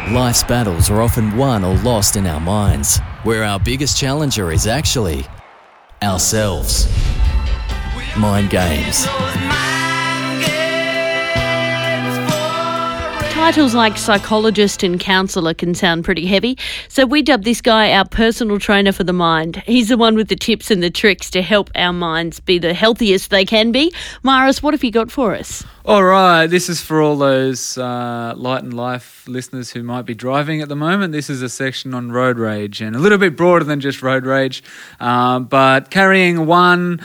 Life's battles are often won or lost in our minds, where our biggest challenger is actually ourselves. Mind games. Titles like psychologist and counsellor can sound pretty heavy, so we dubbed this guy our personal trainer for the mind. He's the one with the tips and the tricks to help our minds be the healthiest they can be. Maris, what have you got for us? All right, this is for all those Light and Life listeners who might be driving at the moment. This is a section on road rage, and a little bit broader than just road rage, but carrying one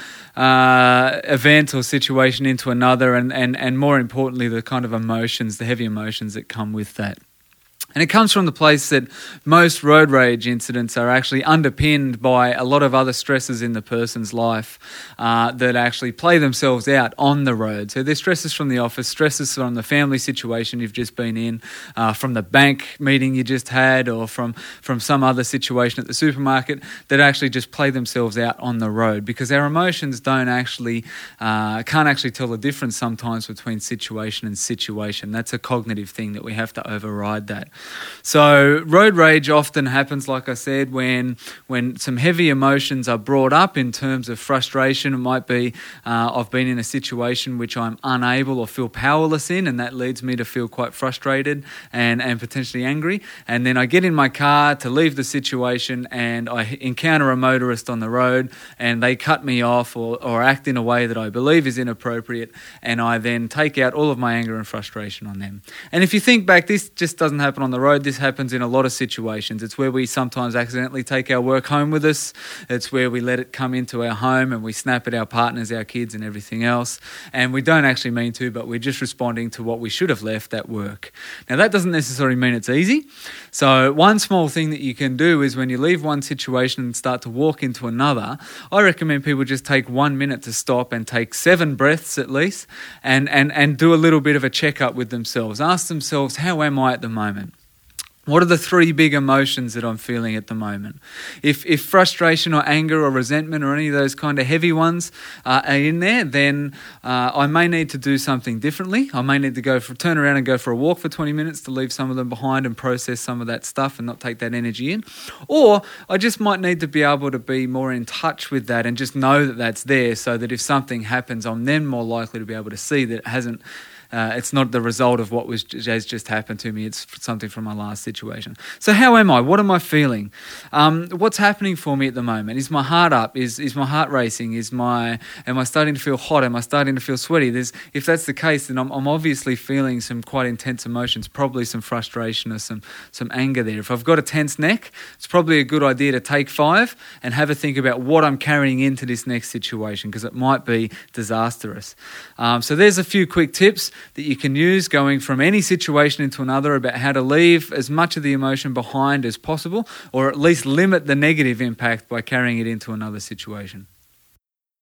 event or situation into another, and more importantly, the kind of emotions, the heavy emotions that come with that. And it comes from the place that most road rage incidents are actually underpinned by a lot of other stresses in the person's life that actually play themselves out on the road. So there's stresses from the office, stresses from the family situation you've just been in, from the bank meeting you just had, or from some other situation at the supermarket that actually just play themselves out on the road, because our emotions can't actually tell the difference sometimes between situation and situation. That's a cognitive thing that we have to override that. So road rage often happens, like I said, when some heavy emotions are brought up in terms of frustration. It might be I've been in a situation which I'm unable or feel powerless in, and that leads me to feel quite frustrated and potentially angry. And then I get in my car to leave the situation, and I encounter a motorist on the road, and they cut me off or act in a way that I believe is inappropriate, and I then take out all of my anger and frustration on them. And if you think back, this just doesn't happen on the road. This happens in a lot of situations. It's where we sometimes accidentally take our work home with us. It's where we let it come into our home and we snap at our partners, our kids and everything else. And we don't actually mean to, but we're just responding to what we should have left at work. Now, that doesn't necessarily mean it's easy. So one small thing that you can do is when you leave one situation and start to walk into another, I recommend people just take 1 minute to stop and take 7 breaths at least and do a little bit of a checkup with themselves. Ask themselves, how am I at the moment? What are the 3 big emotions that I'm feeling at the moment? If frustration or anger or resentment or any of those kind of heavy ones are in there, then I may need to do something differently. I may need to turn around and go for a walk for 20 minutes to leave some of them behind and process some of that stuff and not take that energy in. Or I just might need to be able to be more in touch with that and just know that that's there, so that if something happens, I'm then more likely to be able to see that it's not the result of what has just happened to me. It's something from my last situation. So how am I? What am I feeling? What's happening for me at the moment? Is my heart up? Is my heart racing? Am I starting to feel hot? Am I starting to feel sweaty? If that's the case, then I'm obviously feeling some quite intense emotions, probably some frustration or some anger there. If I've got a tense neck, it's probably a good idea to take 5 and have a think about what I'm carrying into this next situation, because it might be disastrous. So there's a few quick tips that you can use going from any situation into another about how to leave as much of the emotion behind as possible, or at least limit the negative impact by carrying it into another situation.